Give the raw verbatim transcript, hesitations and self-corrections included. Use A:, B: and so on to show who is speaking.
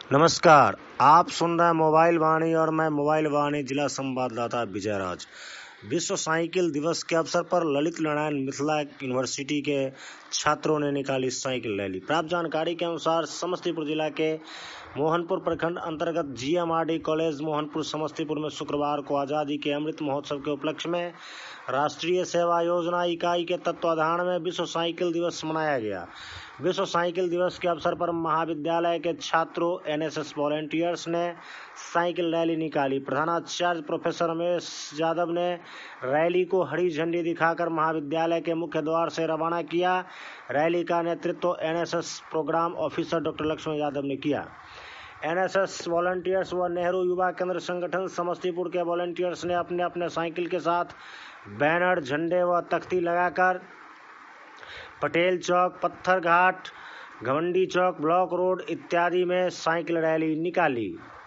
A: नमस्कार, आप सुन रहे हैं मोबाइल वाणी और मैं मोबाइल वाणी जिला संवाददाता विजय राज। विश्व साइकिल दिवस के अवसर पर ललित नारायण मिथिला यूनिवर्सिटी के छात्रों ने निकाली साइकिल रैली। प्राप्त जानकारी के अनुसार समस्तीपुर जिला के मोहनपुर प्रखंड अंतर्गत जीएमआरडी कॉलेज मोहनपुर समस्तीपुर में शुक्रवार को आज़ादी के अमृत महोत्सव के उपलक्ष्य में राष्ट्रीय सेवा योजना इकाई के तत्वाधान में विश्व साइकिल दिवस मनाया गया। विश्व साइकिल दिवस के अवसर पर महाविद्यालय के छात्रों, एनएसएस वॉलंटियर्स ने साइकिल रैली निकाली। प्रधानाचार्य प्रोफेसर रमेश यादव ने रैली को हरी झंडी दिखाकर महाविद्यालय के मुख्य द्वार से रवाना किया। रैली का नेतृत्व NSS programme officer doctor Laxman Yadav ने किया। एनएसएस वॉलंटियर्स व नेहरू युवा केंद्र संगठन समस्तीपुर के वॉलंटियर्स ने अपने अपने साइकिल के साथ बैनर, झंडे व तख्ती लगाकर पटेल चौक, पत्थर घाट, घमंडी चौक, ब्लॉक रोड इत्यादि में साइकिल रैली निकाली।